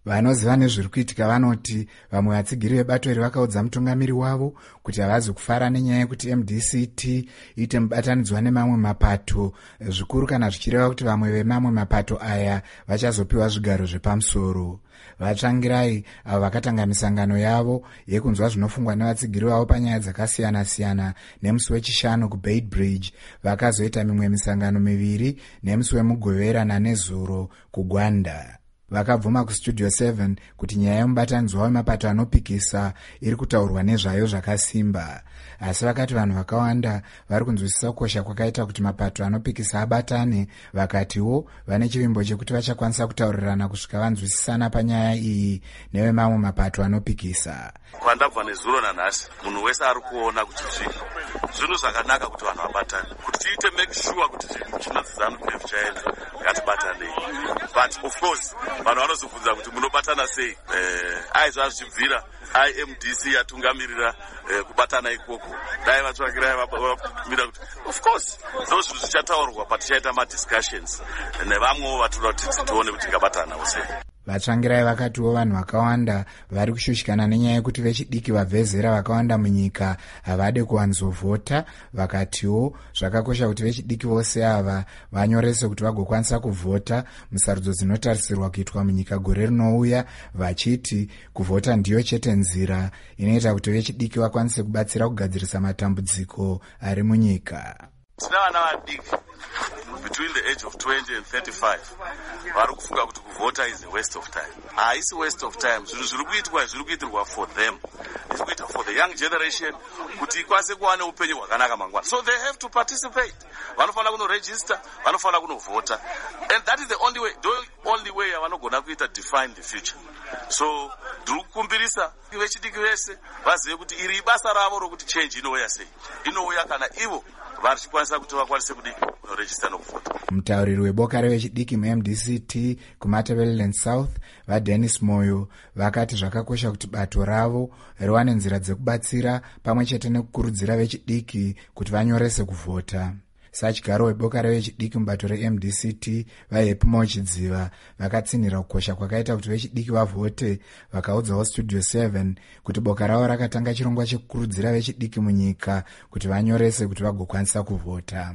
Vanoziva nezviri kuitika vanoti vamwe vatsigiri vebato iri vakaudza mutungamiri wavo kuti havazi kufara nenyaya yekuti MDCT iite mubatanidzwa nemamwe mapato, zvikuru kana zvichireva kuti vamwe vemamwe mapato aya vachazopiwa zvigaro zvepamusoro. Vatsvangirai avo vakatanga misangano yavo yekunzwa zvinofungwa nevatsigiri vavo panyaya dzakasiyana-siyana nemusi wechishanu kuBaitbridge, vakazoita mimwe misangano miviri nemusi wemugovera nanezuro kuGwanda. Vakabvuma kuStudio 7 kuti nyaya yemubatanidzwa wemapato anopikisa iri kutaurwa nezvayo zvakasimba, asi vakati vanhu vakawanda vari kunzwisisa kukosha kwakaita kuti mapato anopikisa abatane, vakatiwo vane chivimbo chekuti vachakwanisa kutaurirana kusvika vanzwisisana panyaya iyi nevemamwe mapato anopikisa. Kwandabva nezuro nanhasi munhu wese ari kuona kuti zvinhu zvakanaka kuti vanhu vabatane, kuti tiite make sure kuti chinonzi ZANU-PF chaenza ngatibatanei. But of course vanhu vanozobvunza kuti munobatana sei. Aizvazvibvira IMDC yatungamirira kubatana ikoko, dai vatsvakirai vamira kuti of course ndo zvinhu zvichataurwa patichaita madiscussions nevamwewo vatoda kuti tione kuti tingabatanawo sei. Vatsvangirai vakatiwo vanhu vakawanda vari kushushikana nenyaya yekuti vechidiki vabve zera vakawanda munyika havade kuwanzovhota. Vakatiwo zvakakosha kuti vechidiki vose ava vanyorese kuti vagokwanisa kuvhota musarudzo dzinotarisirwa kuitwa munyika gore rinouya, vachiti kuvhota ndiyo chete nzira inoita kuti vechidiki vakwanise kubatsira kugadzirisa matambudziko ari munyika. Tina vana vadiki between the age of 20 and 35 vari kufunga kuti kuvhota is a waste of time. Haisi waste of time. Zvinhu zviri kuitirwa for them. It's kuita for the young generation kuti ikwanise kuwana upenyu hwakanaka mangwana. So they have to participate. Vanofanira kunoregister, vanofanira kunovhota. And that is the only way yavanogona kuita define the future. So ndiri kukumbirisa vechidiki vese vazive kuti iri basa ravo rokuti change inouya sei. Inouya kana ivo vachikwanisa kuti vakwanise kunoregister nokuvhota. Mutauriri weboka revechidiki muMDCT kuMatabeleland South vaDennis Moyo vakati zvakakosha kuti bato ravo riwane nzira dzekubatsira pamwe chete nekukurudzira vechidiki kuti vanyorese kuvhota. Sachigaro weboka revechidiki mubato reMDCT vaHappy Mochidziva vakatsinhira kukosha kwakaita kuti vechidiki vavhote, vakaudzawo Studio 7 kuti boka ravo rakatanga chirongwa chekukurudzira vechidiki munyika kuti vanyorese kuti vagokwanisa kuvhota.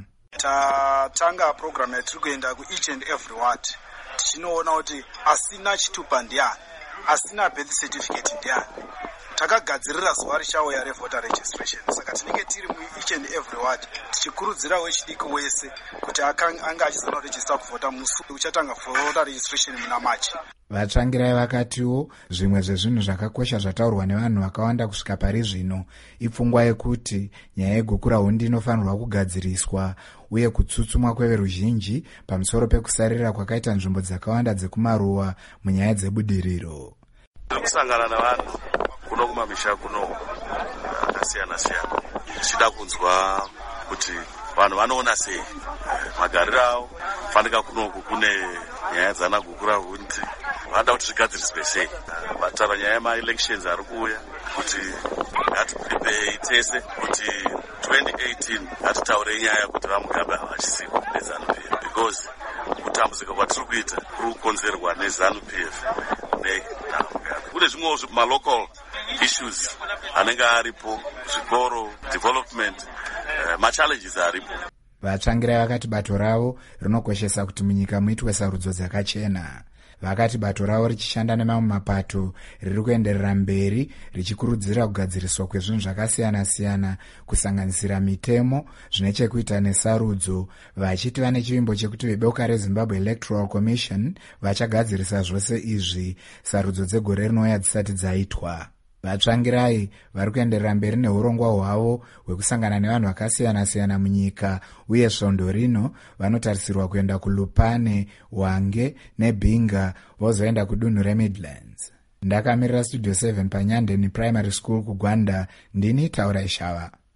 Tatanga program yatiri kuenda ku each and every ward tichinoona kuti asina chitupa ndiani, asina birth certificate ndiani. Takagadzirira zuva richauya revoter registration, saka tinenge tiri mu each and every ward tichikurudzira wechidiki wese kuti anga achizonoregister kuvhota musi uchatanga voter registration muna March. Vatsvangirai vakatiwo zvimwe zvezvinhu zvakakosha zvataurwa nevanhu vakawanda kusvika pari zvino ipfungwa yekuti nyaya yegukura hundi inofanirwa kugadziriswa uye kutsutsumwa kweveruzhinji pamusoro pekusarira kwakaita nzvimbo dzakawanda dzekumaruwa munyaya dzebudiriro. Kusangana navanhu kuno kumamisha kuno akasiyana-siyana tichida kunzwa kuti vanhu vanoona sei magariro avo. Fanika kunoku kune nyaya dzanagukura hundi vanoda kuti zvigadziriswe sei. Vataura nyaya yema-elections ari kuuya kuti ngatiprepare tese kuti 2018 ngatitaure nyaya yekuti vaMugabe havachisipo neZANU-PF because kutambudzika kwatiri kuita kuri kukonzerwa neZANU-PF neNaMugabe. Kune zvimwewo malocal issues anenge aripo, zvikoro, development, machallenges aripo. Vatsvangirai vakati bato ravo rinokoshesa kuti munyika muitwe sarudzo dzakachena. Vakati bato ravo richishanda nemamwe mapato riri kuenderera mberi richikurudzira kugadziriswa kwezvinhu zvakasiyana-siyana kusanganisira mitemo zvine chekuita nesarudzo, vachiti vane chivimbo chekuti veboka reZimbabwe Electoral Commission vachagadzirisa zvose izvi sarudzo dzegore rinouya dzisati dzaitwa. Vatsvangirai vari kuenderera mberi neurongwa hwavo hwekusangana nevanhu vakasiyana-siyana munyika, uye svondo rino vanotarisirwa kuenda kuLupane, Hwange neBinga vozoenda kudunhu reMidlands. Ndakamirira Studio 7 paNyandeni Primary School kuGwanda, ndini Taura Ishava.